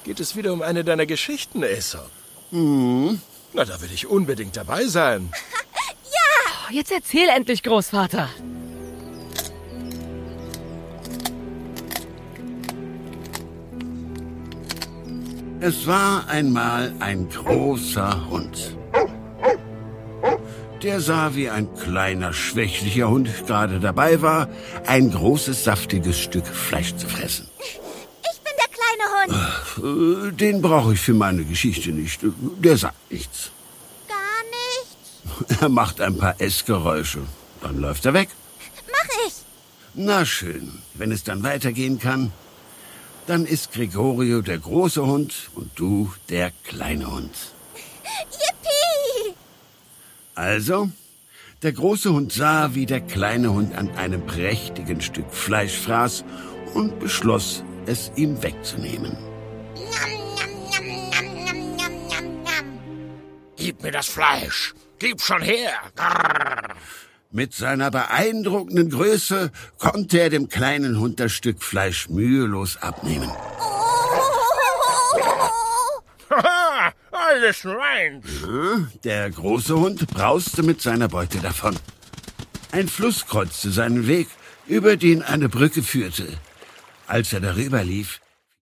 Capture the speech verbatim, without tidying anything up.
Geht es wieder um eine deiner Geschichten, Aesop? Hm. Na, da will ich unbedingt dabei sein. Ja! Oh, jetzt erzähl endlich, Großvater. Es war einmal ein großer Hund. Der sah, wie ein kleiner, schwächlicher Hund gerade dabei war, ein großes, saftiges Stück Fleisch zu fressen. Ich bin der kleine Äh, Hund. Den brauche ich für meine Geschichte nicht. Der sagt nichts. Gar nichts? Er macht ein paar Essgeräusche. Dann läuft er weg. Mach ich. Na schön, wenn es dann weitergehen kann, dann ist Gregorio der große Hund und du der kleine Hund. Yippie! Also, der große Hund sah, wie der kleine Hund an einem prächtigen Stück Fleisch fraß und beschloss, es ihm wegzunehmen. Gib mir das Fleisch. Gib schon her. Grrr. Mit seiner beeindruckenden Größe konnte er dem kleinen Hund das Stück Fleisch mühelos abnehmen. Haha, alles meins. Der große Hund brauste mit seiner Beute davon. Ein Fluss kreuzte seinen Weg, über den eine Brücke führte. Als er darüber lief,